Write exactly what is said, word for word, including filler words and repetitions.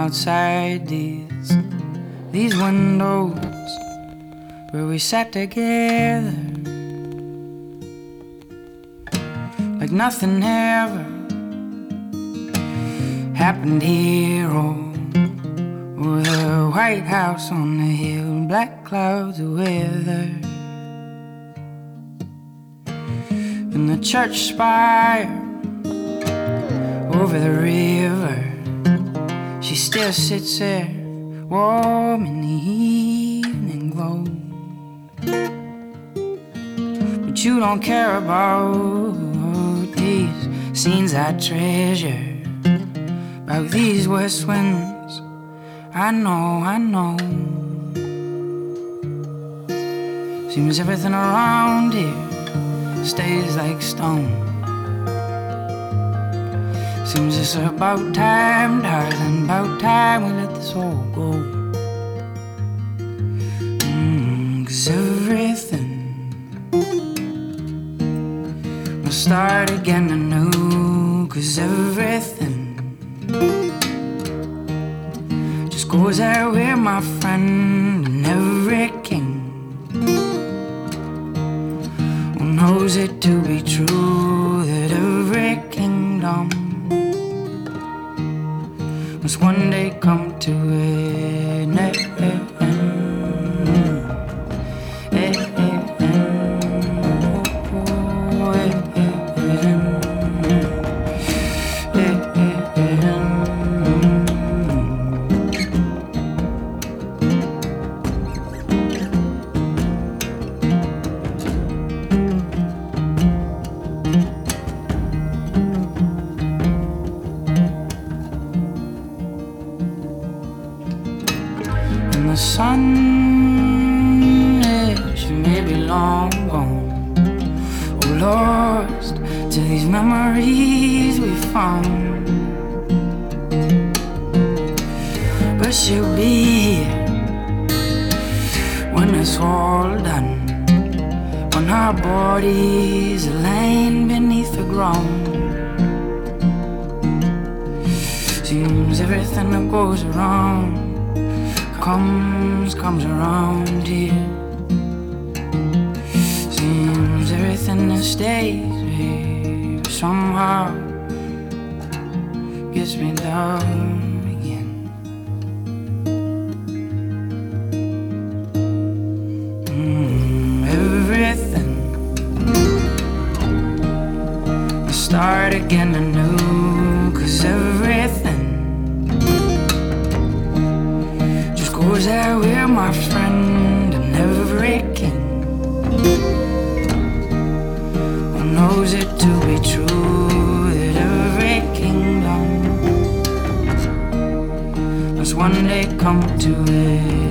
outside these these windows where we sat together like nothing ever happened here. Oh, or the White House on the hill, black clouds of weather, and the church spire over the river. She still sits there, warm in the evening glow. But you don't care about these scenes I treasure, about these west winds. I know, I know. Seems everything around here stays like stone. Seems it's about time, darling, about time we let this all go. Mm, 'cause everything will start again anew. 'Cause everything just goes out with my friend. And every king who knows it to be true that every kingdom must one day come to an end. The sun is maybe long gone, or lost to these memories we found. But she'll be here when it's all done, when our bodies are laying beneath the ground. Seems everything that goes around comes, comes around here. Seems everything that stays here somehow gets me down again. Mm, everything will start again anew. 'Cause everything goes out with my friend. And every king who knows it to be true that every kingdom must one day come to it.